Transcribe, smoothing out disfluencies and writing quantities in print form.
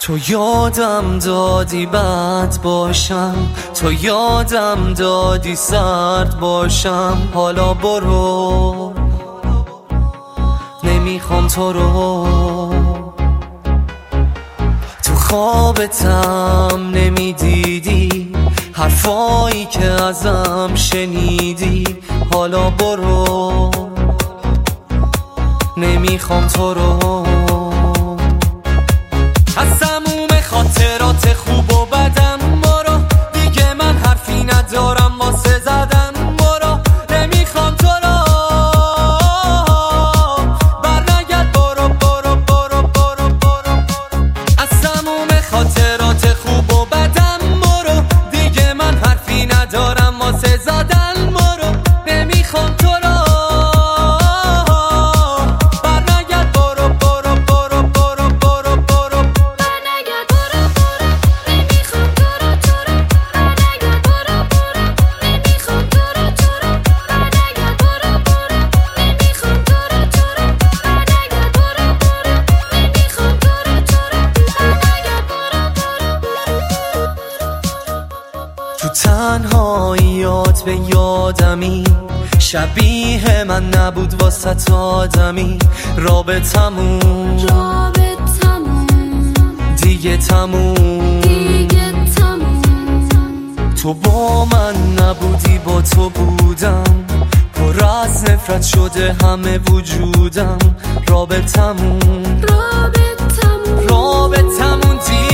تو یادم دادی بد باشم، تو یادم دادی سرد باشم. حالا برو، نمیخوام تو رو. تو خوابتم نمیدیدی حرفایی که ازم شنیدی. حالا برو، نمیخوام تو رو. از تموم خاطرات خوب و بدم برو، دیگه من حرفی ندارم واسه زدن. برو، نمیخوام تو رو. برنگرد، برو برو برو برو برو. از تموم خاطرات خوب و بدم برو، دیگه من حرفی ندارم واسه زدن. برو، نمیخوام تو رو. تو تنهاییات به یادمی، شبیه من نبود واسه آدمی. رابطمون دیگه تموم. تو با من نبودی، با تو بودم. پر از نفرت شده همه وجودم. رابطمون دیگه